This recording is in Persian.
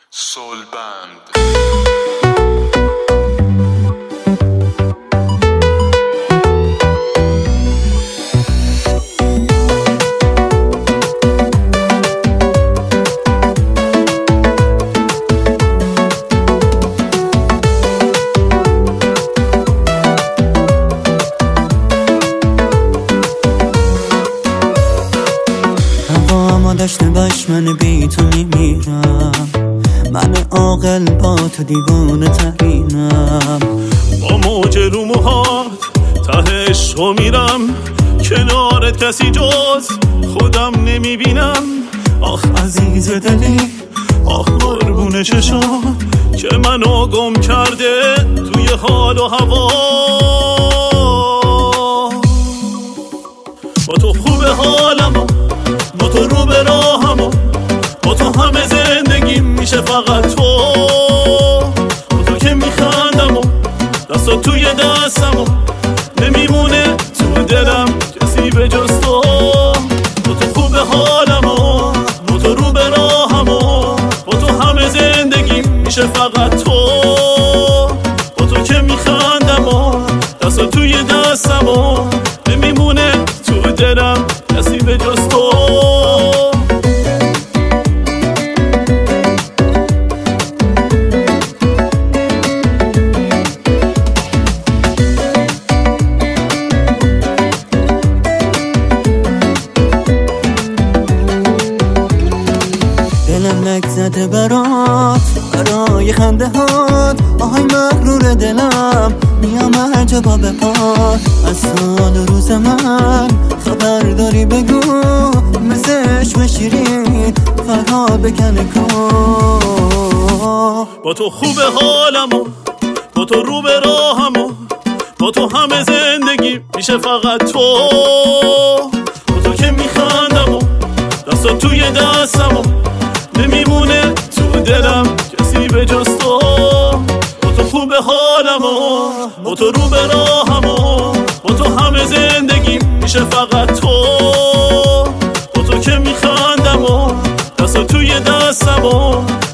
سولبند. داشته باش من بی تو نمیرم، من عاقل با تو دیوانه ترینم. با موج رو موهات تهش رو میرم، کنارت کسی جز خودم نمیبینم. آخ عزیز دلی، آخ قربون چشات که منو گم کرده توی حال و هوا. با تو خوب حالمو، با تو رو به راهمو، با تو همه زندگی میشه فقط تو. با تو که میخندم و دستات توی دستمو، نمیمونه تو دلم کسی به جز تو. با تو خوب حالمو، با تو رو به راهمو، با تو همه زندگی میشه فقط تو. با تو که میخندم و دستات توی دستمو، نمیمونه تو دلم کسی به جز تو. دلم لک زده برات، برای خنده هات. آهای مغرور دلم، میام هر جا با بپات. از سال و روز من خبر داری بگو، مثل عشق شیرین فرهاد بکنه کن. با تو خوب حالمو، با تو رو به راهمو، با تو همه زندگی میشه فقط تو. با تو که میخندم و دستات توی دستمو، نمیمونه تو دلم کسی به جز تو. با تو خوب حالمو، با تو رو به راهمو، با تو همه زندگی میشه فقط تو. با تو که میخندم و دستات توی دستمو،